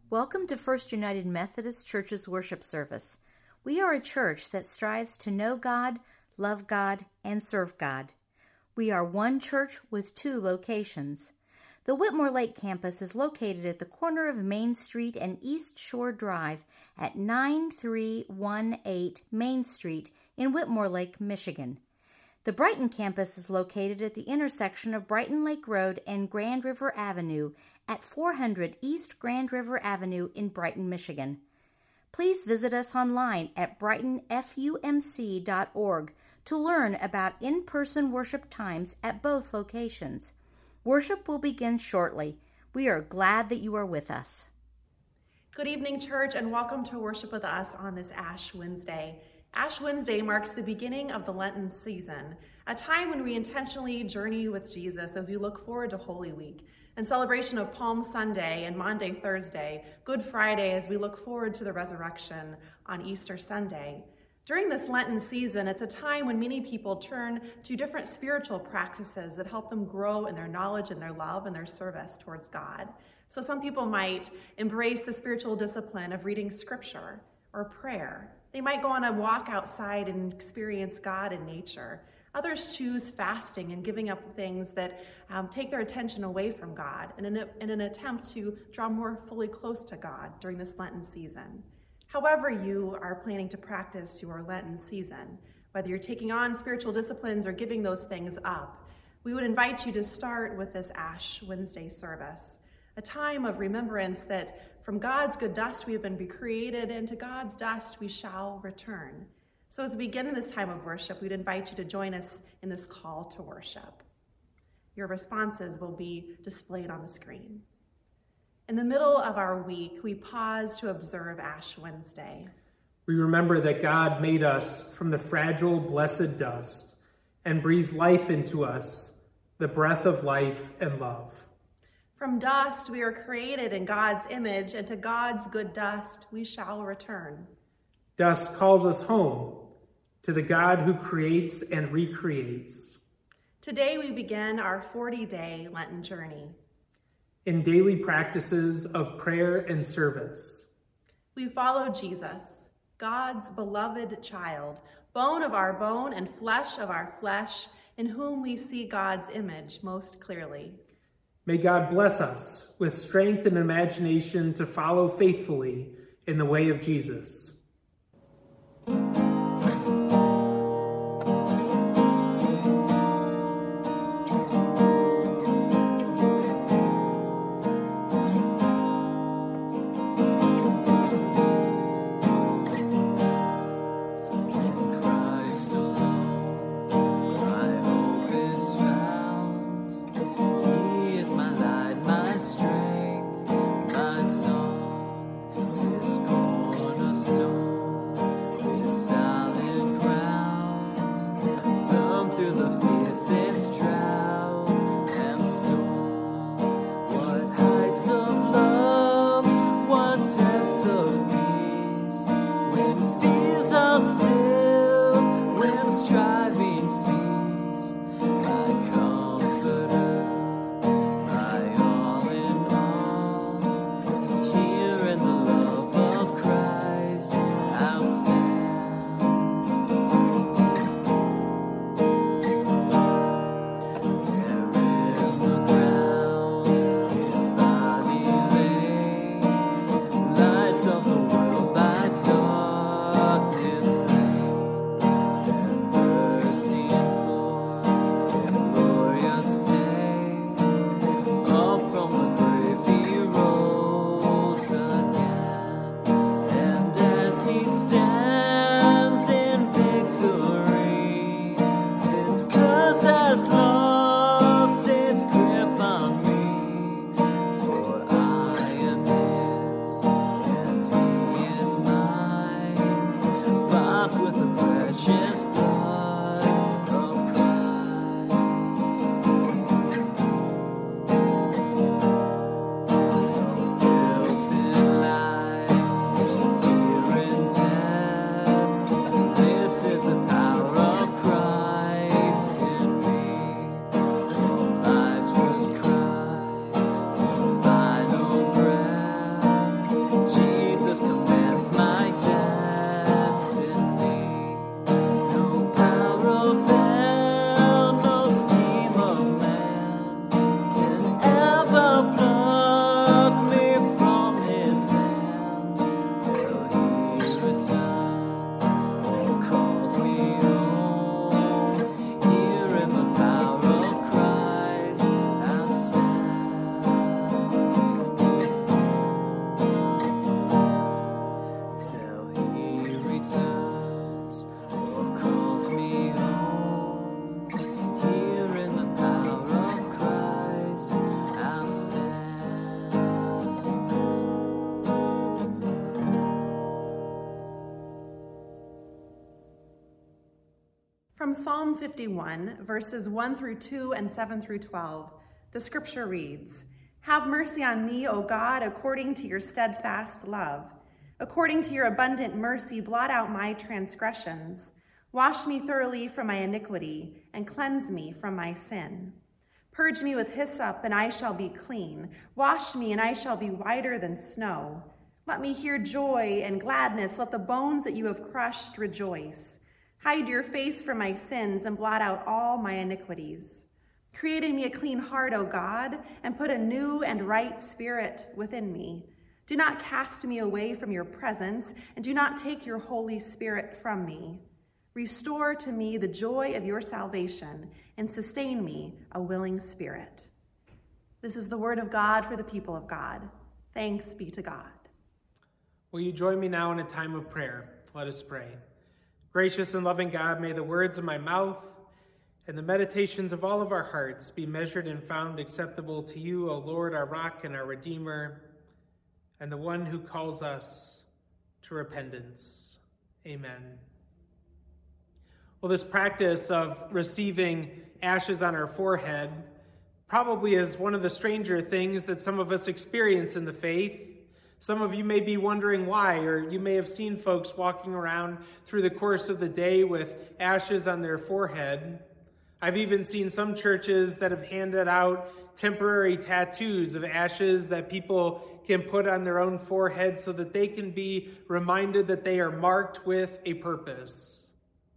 Welcome to First United Methodist Church's worship service. We are a church that strives to know God, love God, and serve God. We are one church with two locations. The Whitmore Lake campus is located at the corner of Main Street and East Shore Drive at 9318 Main Street in Whitmore Lake, Michigan. The Brighton campus is located at the intersection of Brighton Lake Road and Grand River Avenue at 400 East Grand River Avenue in Brighton, Michigan. Please visit us online at brightonfumc.org to learn about in-person worship times at both locations. Worship will begin shortly. We are glad that you are with us. Good evening, church, and welcome to worship with us on this Ash Wednesday. Ash Wednesday marks the beginning of the Lenten season, a time when we intentionally journey with Jesus as we look forward to Holy Week, and celebration of Palm Sunday and Maundy Thursday, Good Friday as we look forward to the resurrection on Easter Sunday. During this Lenten season, it's a time when many people turn to different spiritual practices that help them grow in their knowledge and their love and their service towards God. So some people might embrace the spiritual discipline of reading scripture or prayer. They might go on a walk outside and experience God in nature. Others choose fasting and giving up things that take their attention away from God in an attempt to draw more fully close to God during this Lenten season. However you are planning to practice your Lenten season, whether you're taking on spiritual disciplines or giving those things up, we would invite you to start with this Ash Wednesday service, a time of remembrance that from God's good dust we have been created, and to God's dust we shall return. So as we begin this time of worship, we'd invite you to join us in this call to worship. Your responses will be displayed on the screen. In the middle of our week, we pause to observe Ash Wednesday. We remember that God made us from the fragile, blessed dust and breathes life into us, the breath of life and love. From dust we are created in God's image, and to God's good dust we shall return. Dust calls us home to the God who creates and recreates. Today we begin our 40-day Lenten journey. In daily practices of prayer and service, we follow Jesus, God's beloved child, bone of our bone and flesh of our flesh, in whom we see God's image most clearly. May God bless us with strength and imagination to follow faithfully in the way of Jesus. Stone. From Psalm 51, verses 1 through 2 and 7 through 12, the scripture reads, "Have mercy on me, O God, according to your steadfast love. According to your abundant mercy, blot out my transgressions. Wash me thoroughly from my iniquity, and cleanse me from my sin. Purge me with hyssop, and I shall be clean. Wash me, and I shall be whiter than snow. Let me hear joy and gladness. Let the bones that you have crushed rejoice. Hide your face from my sins, and blot out all my iniquities. Create in me a clean heart, O God, and put a new and right spirit within me. Do not cast me away from your presence, and do not take your Holy Spirit from me. Restore to me the joy of your salvation, and sustain me a willing spirit." This is the word of God for the people of God. Thanks be to God. Will you join me now in a time of prayer? Let us pray. Gracious and loving God, may the words of my mouth and the meditations of all of our hearts be measured and found acceptable to you, O Lord, our rock and our Redeemer, and the one who calls us to repentance. Amen. Well, this practice of receiving ashes on our forehead probably is one of the stranger things that some of us experience in the faith. Some of you may be wondering why, or you may have seen folks walking around through the course of the day with ashes on their forehead. I've even seen some churches that have handed out temporary tattoos of ashes that people can put on their own forehead so that they can be reminded that they are marked with a purpose.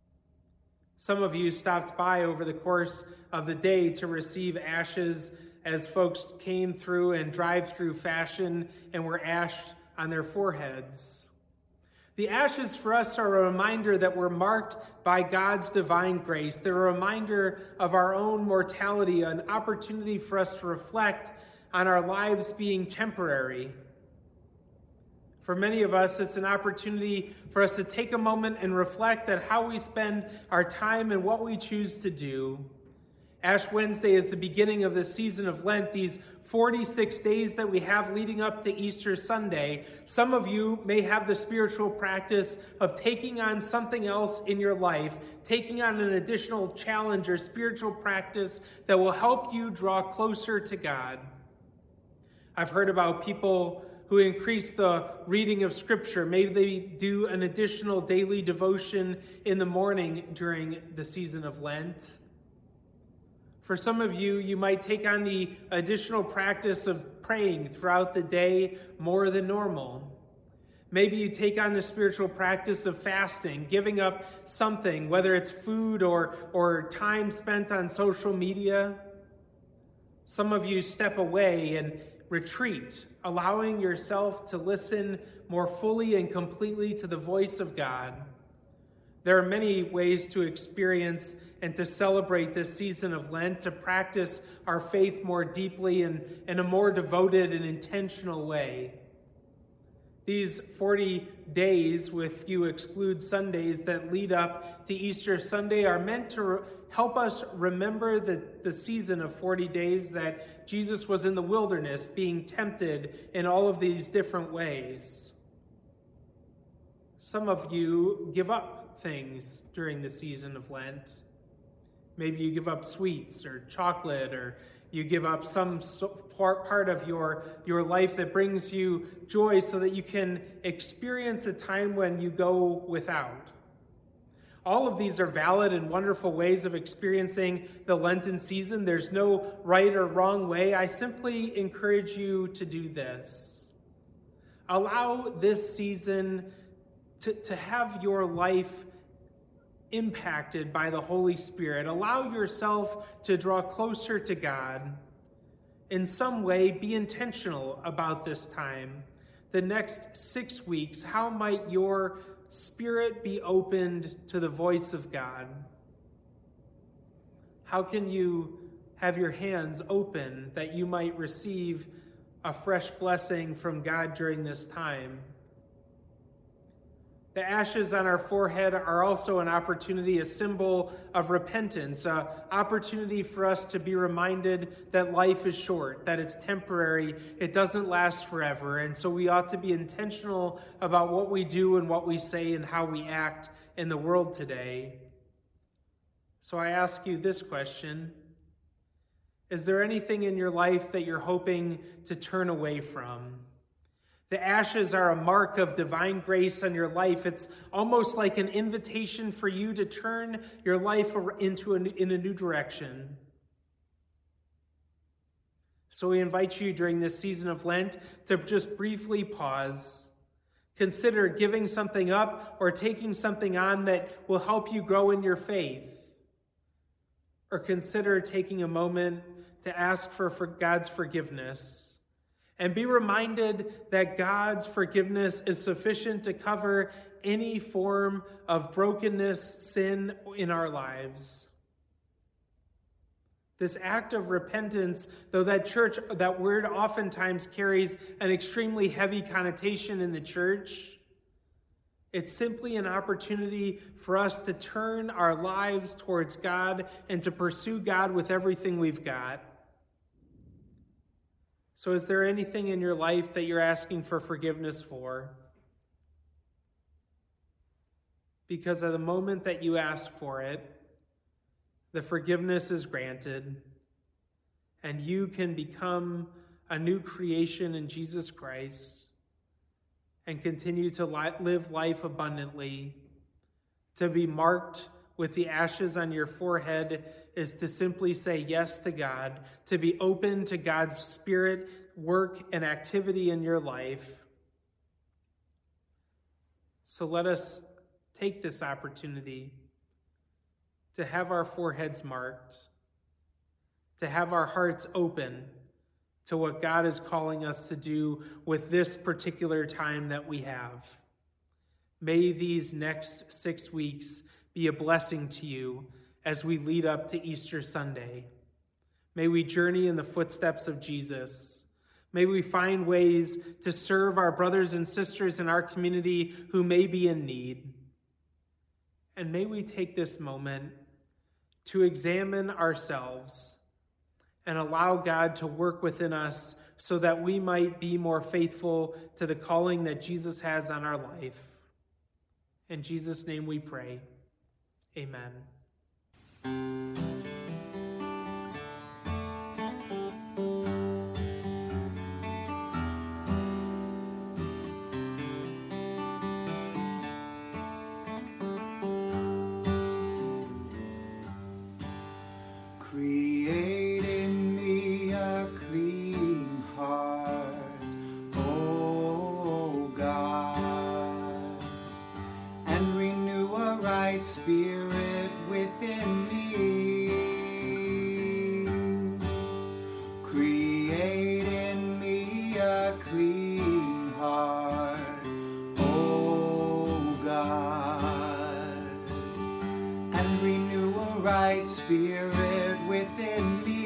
Some of you stopped by over the course of the day to receive ashes as folks came through in drive-through fashion and were ashed on their foreheads. The ashes for us are a reminder that we're marked by God's divine grace. They're a reminder of our own mortality, an opportunity for us to reflect on our lives being temporary. For many of us, it's an opportunity for us to take a moment and reflect on how we spend our time and what we choose to do. Ash Wednesday is the beginning of the season of Lent, these 46 days that we have leading up to Easter Sunday. Some of you may have the spiritual practice of taking on something else in your life, taking on an additional challenge or spiritual practice that will help you draw closer to God. I've heard about people who increase the reading of Scripture. Maybe they do an additional daily devotion in the morning during the season of Lent. For some of you, you might take on the additional practice of praying throughout the day more than normal. Maybe you take on the spiritual practice of fasting, giving up something, whether it's food or time spent on social media. Some of you step away and retreat, allowing yourself to listen more fully and completely to the voice of God. There are many ways to experience and to celebrate this season of Lent, to practice our faith more deeply and in a more devoted and intentional way. These 40 days, if you exclude Sundays that lead up to Easter Sunday, are meant to help us remember the season of 40 days that Jesus was in the wilderness being tempted in all of these different ways. Some of you give up things during the season of Lent. Maybe you give up sweets or chocolate, or you give up some part of your life that brings you joy so that you can experience a time when you go without. All of these are valid and wonderful ways of experiencing the Lenten season. There's no right or wrong way. I simply encourage you to do this. Allow this season to have your life impacted by the Holy Spirit. Allow yourself to draw closer to God. In some way, be intentional about this time. The next 6 weeks, how might your spirit be opened to the voice of God? How can you have your hands open that you might receive a fresh blessing from God during this time? The ashes on our forehead are also an opportunity, a symbol of repentance, an opportunity for us to be reminded that life is short, that it's temporary, it doesn't last forever, and so we ought to be intentional about what we do and what we say and how we act in the world today. So I ask you this question. Is there anything in your life that you're hoping to turn away from? The ashes are a mark of divine grace on your life. It's almost like an invitation for you to turn your life in a new direction. So we invite you during this season of Lent to just briefly pause. Consider giving something up or taking something on that will help you grow in your faith. Or consider taking a moment to ask for God's forgiveness. And be reminded that God's forgiveness is sufficient to cover any form of brokenness, sin in our lives. This act of repentance, though that word oftentimes carries an extremely heavy connotation in the church, it's simply an opportunity for us to turn our lives towards God and to pursue God with everything we've got. So is there anything in your life that you're asking for forgiveness for? Because at the moment that you ask for it, the forgiveness is granted, and you can become a new creation in Jesus Christ and continue to live life abundantly. To be marked with the ashes on your forehead is to simply say yes to God, to be open to God's Spirit, work, and activity in your life. So let us take this opportunity to have our foreheads marked, to have our hearts open to what God is calling us to do with this particular time that we have. May these next 6 weeks be a blessing to you as we lead up to Easter Sunday. May we journey in the footsteps of Jesus. May we find ways to serve our brothers and sisters in our community who may be in need. And may we take this moment to examine ourselves and allow God to work within us so that we might be more faithful to the calling that Jesus has on our life. In Jesus' name we pray. Amen. Create in me a clean heart, O God, and renew a right spirit within me. Create in me a clean heart, O God, and renew a right spirit within me.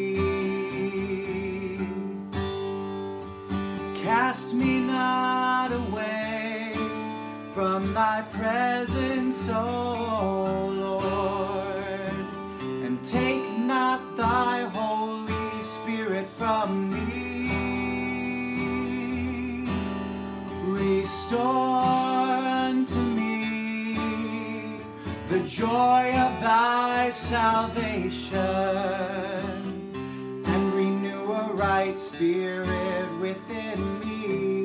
Cast me not away from thy presence, O Lord, and take not thy Holy Spirit from me. Restore unto me the joy of thy salvation, and renew a right spirit within me.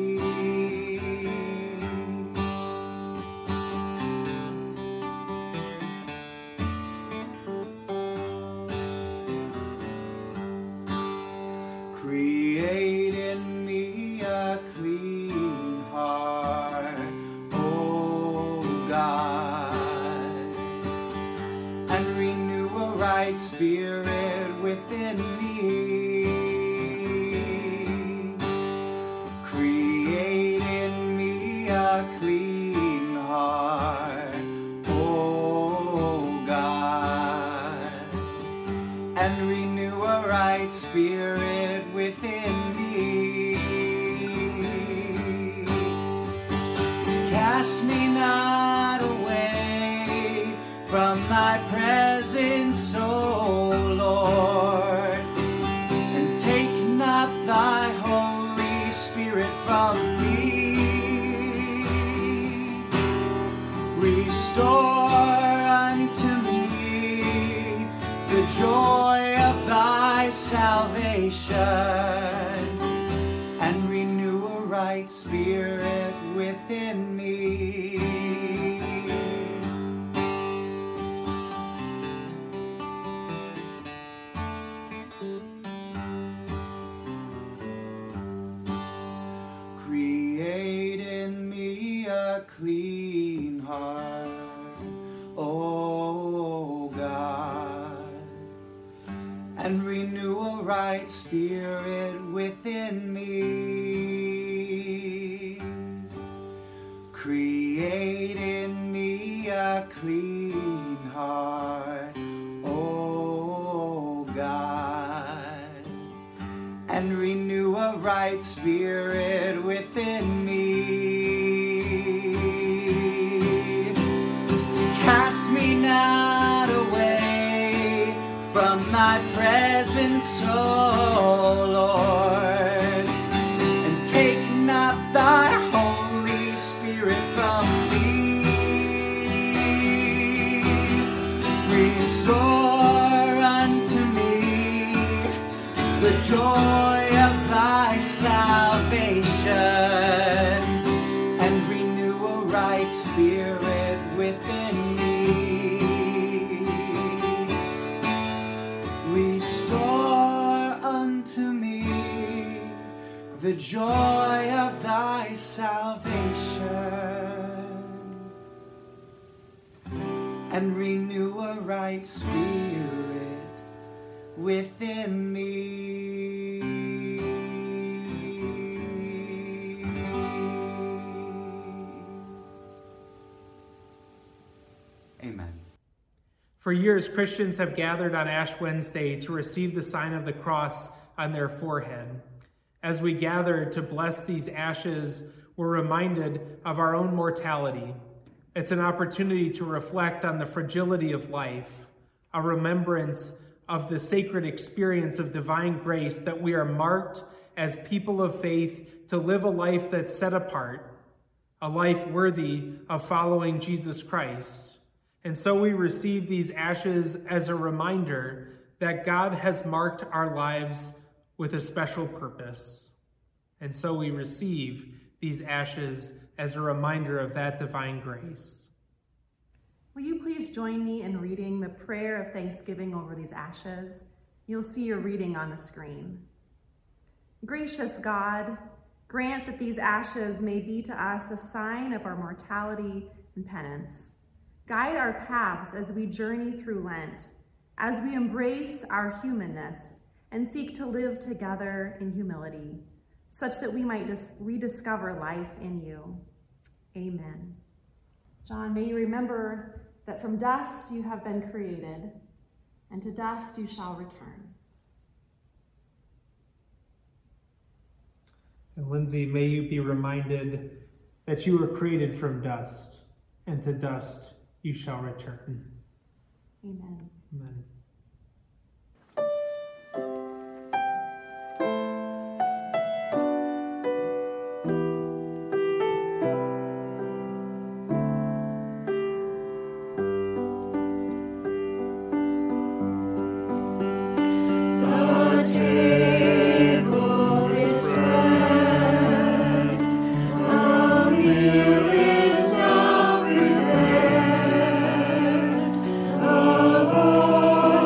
Create in me a clean heart, O God, and renew a right spirit within me. Create in me a clean heart, O God, and renew a right spirit within me. Cast me not away from thy presence, O Lord, and take not thy Holy Spirit from me. Restore unto me salvation, and renew a right spirit within me. Create in me a clean heart, O God, and renew a right spirit within me. Create in me a clean heart, O God, and renew a right spirit within me. Cast me not away from thy presence, O Lord, and take not thy Holy Spirit from me. Restore unto me the joy of thy salvation, and renew a right spirit within me. Restore unto me the joy of thy salvation, and renew a right spirit within me. Amen. For years, Christians have gathered on Ash Wednesday to receive the sign of the cross on their forehead. As we gather to bless these ashes, we're reminded of our own mortality. It's an opportunity to reflect on the fragility of life, a remembrance of the sacred experience of divine grace that we are marked as people of faith to live a life that's set apart, a life worthy of following Jesus Christ. And so we receive these ashes as a reminder that God has marked our lives with a special purpose. And so we receive these ashes as a reminder of that divine grace. Will you please join me in reading the prayer of thanksgiving over these ashes? You'll see your reading on the screen. Gracious God, grant that these ashes may be to us a sign of our mortality and penance. Guide our paths as we journey through Lent, as we embrace our humanness and seek to live together in humility, such that we might rediscover life in you. Amen. John, may you remember that from dust you have been created, and to dust you shall return. And Lindsay, may you be reminded that you were created from dust, and to dust you shall return. Amen. Amen. Oh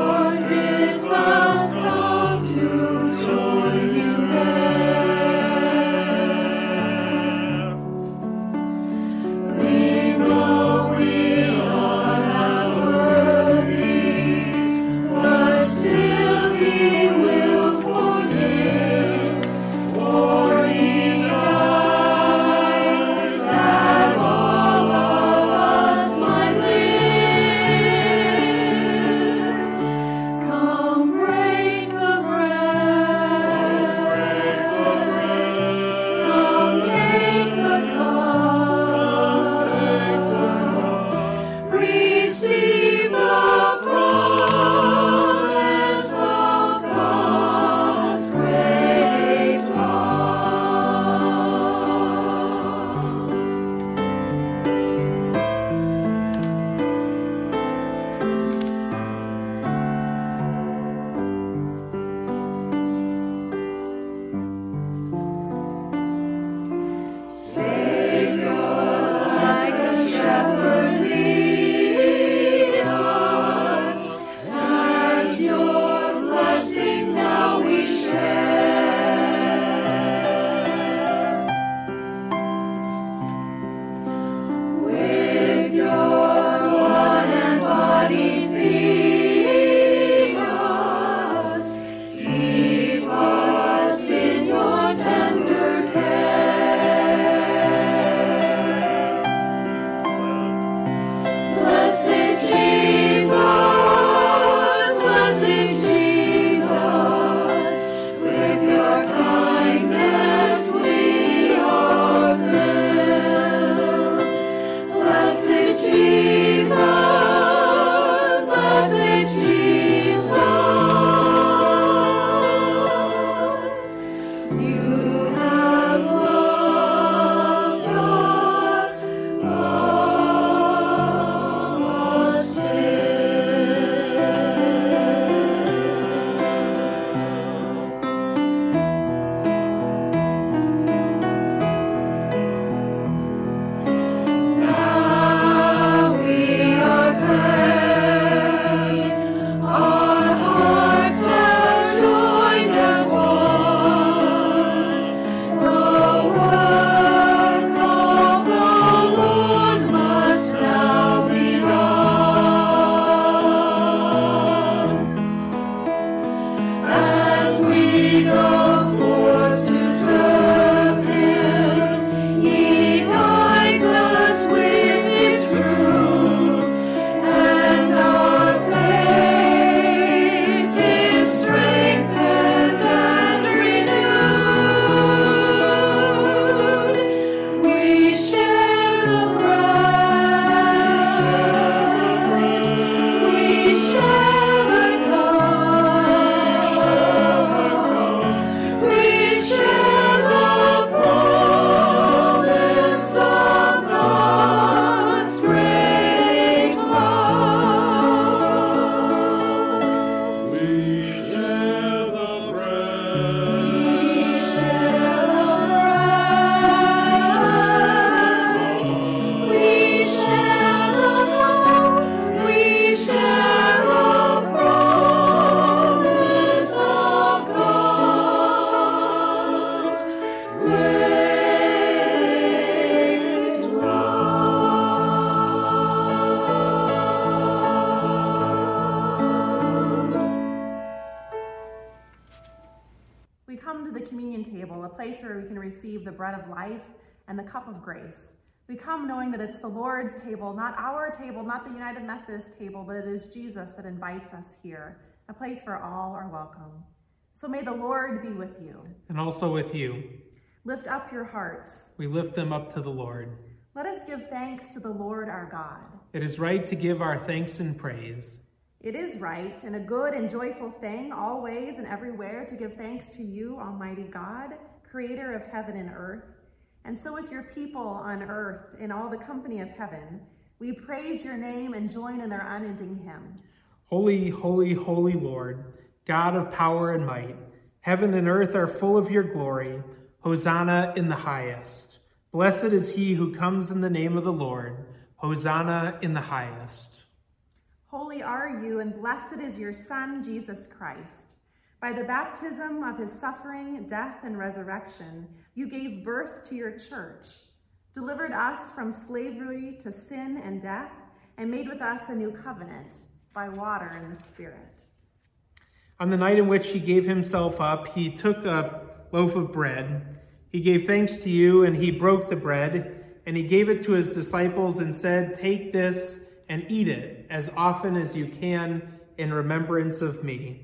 place where we can receive the bread of life and the cup of grace. We come knowing that it's the Lord's table, not our table, not the United Methodist table, but it is Jesus that invites us here, a place where all are welcome. So may the Lord be with you. And also with you. Lift up your hearts. We lift them up to the Lord. Let us give thanks to the Lord our God. It is right to give our thanks and praise. It is right and a good and joyful thing, always and everywhere, to give thanks to you, Almighty God, creator of heaven and earth. And so with your people on earth, in all the company of heaven, we praise your name and join in their unending hymn. Holy, holy, holy Lord, God of power and might, heaven and earth are full of your glory. Hosanna in the highest. Blessed is he who comes in the name of the Lord. Hosanna in the highest. Holy are you, and blessed is your Son, Jesus Christ. By the baptism of his suffering, death, and resurrection, you gave birth to your church, delivered us from slavery to sin and death, and made with us a new covenant by water and the Spirit. On the night in which he gave himself up, he took a loaf of bread. He gave thanks to you, and he broke the bread, and he gave it to his disciples and said, "Take this and eat it as often as you can in remembrance of me."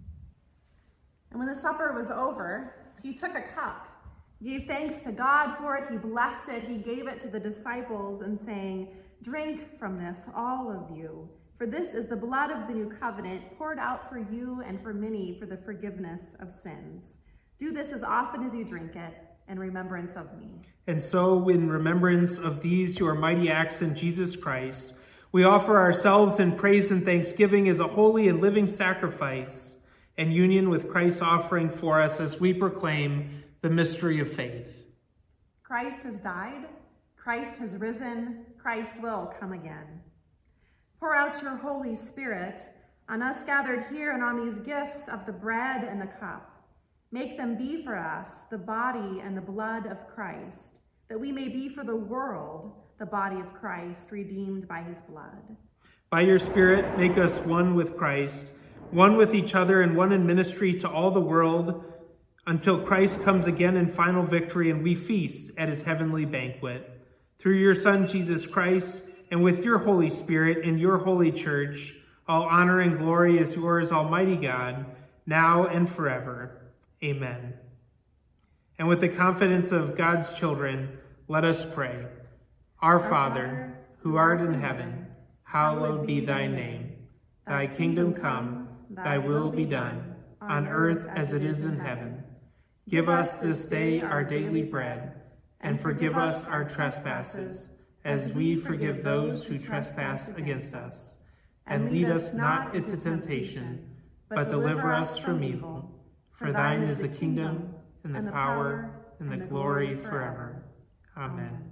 And when the supper was over, he took a cup, gave thanks to God for it, he blessed it, he gave it to the disciples and saying, "Drink from this, all of you, for this is the blood of the new covenant poured out for you and for many for the forgiveness of sins. Do this as often as you drink it in remembrance of me." And so, in remembrance of these your mighty acts in Jesus Christ, we offer ourselves in praise and thanksgiving as a holy and living sacrifice and union with Christ's offering for us as we proclaim the mystery of faith. Christ has died, Christ has risen, Christ will come again. Pour out your Holy Spirit on us gathered here and on these gifts of the bread and the cup. Make them be for us the body and the blood of Christ, that we may be for the world the body of Christ, redeemed by his blood. By your Spirit, make us one with Christ, one with each other, and one in ministry to all the world, until Christ comes again in final victory and we feast at his heavenly banquet. Through your Son, Jesus Christ, and with your Holy Spirit in your holy church, all honor and glory is yours, Almighty God, now and forever. Amen. And with the confidence of God's children, let us pray. Our Father, who art in heaven, hallowed be thy name. Thy kingdom come, thy will be done, on earth as it is in heaven. Give us this day our daily bread, and forgive us our trespasses, as we forgive those who trespass against us. And lead us not into temptation, but deliver us from evil. For thine is the kingdom, and the power, and the glory forever. Amen.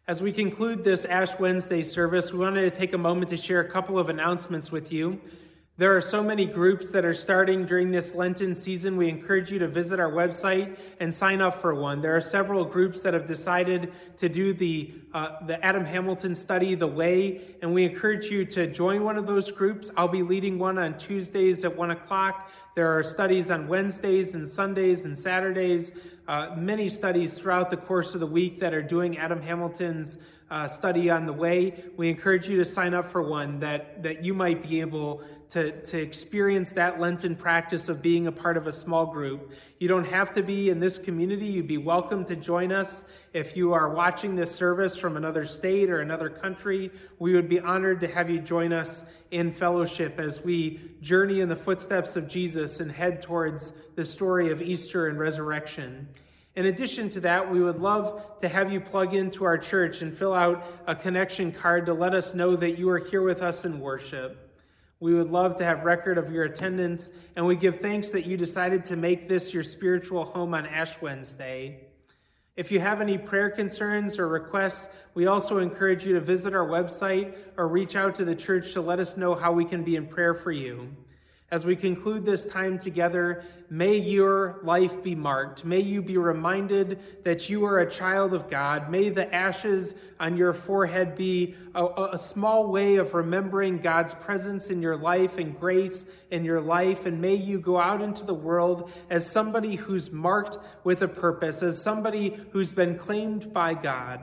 As we conclude this Ash Wednesday service, we wanted to take a moment to share a couple of announcements with you. There are so many groups that are starting during this Lenten season. We encourage you to visit our website and sign up for one. There are several groups that have decided to do the Adam Hamilton study, The Way, and we encourage you to join one of those groups. I'll be leading one on Tuesdays at 1 o'clock. There are studies on Wednesdays and Sundays and Saturdays, many studies throughout the course of the week that are doing Adam Hamilton's study on The Way. We encourage you to sign up for one that you might be able to experience that Lenten practice of being a part of a small group. You don't have to be in this community. You'd be welcome to join us. If you are watching this service from another state or another country, we would be honored to have you join us in fellowship as we journey in the footsteps of Jesus and head towards the story of Easter and resurrection. In addition to that, we would love to have you plug into our church and fill out a connection card to let us know that you are here with us in worship. We would love to have record of your attendance, and we give thanks that you decided to make this your spiritual home on Ash Wednesday. If you have any prayer concerns or requests, we also encourage you to visit our website or reach out to the church to let us know how we can be in prayer for you. As we conclude this time together, may your life be marked. May you be reminded that you are a child of God. May the ashes on your forehead be a small way of remembering God's presence in your life and grace in your life. And may you go out into the world as somebody who's marked with a purpose, as somebody who's been claimed by God.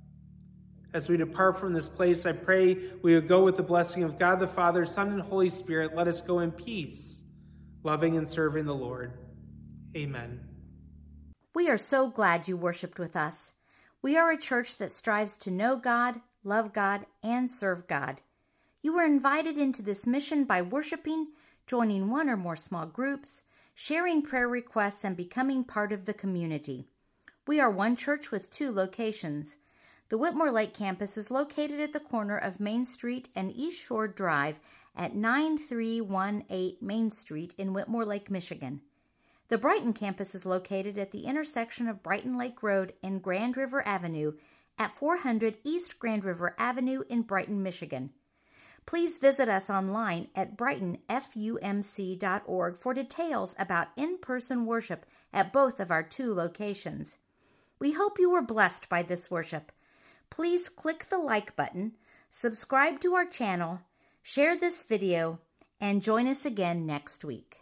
As we depart from this place, I pray we would go with the blessing of God the Father, Son, and Holy Spirit. Let us go in peace, loving and serving the Lord. Amen. We are so glad you worshiped with us. We are a church that strives to know God, love God, and serve God. You were invited into this mission by worshiping, joining one or more small groups, sharing prayer requests, and becoming part of the community. We are one church with 2 locations. The Whitmore Lake campus is located at the corner of Main Street and East Shore Drive at 9318 Main Street in Whitmore Lake, Michigan. The Brighton campus is located at the intersection of Brighton Lake Road and Grand River Avenue at 400 East Grand River Avenue in Brighton, Michigan. Please visit us online at brightonfumc.org for details about in-person worship at both of our 2 locations. We hope you were blessed by this worship. Please click the like button, subscribe to our channel, share this video, and join us again next week.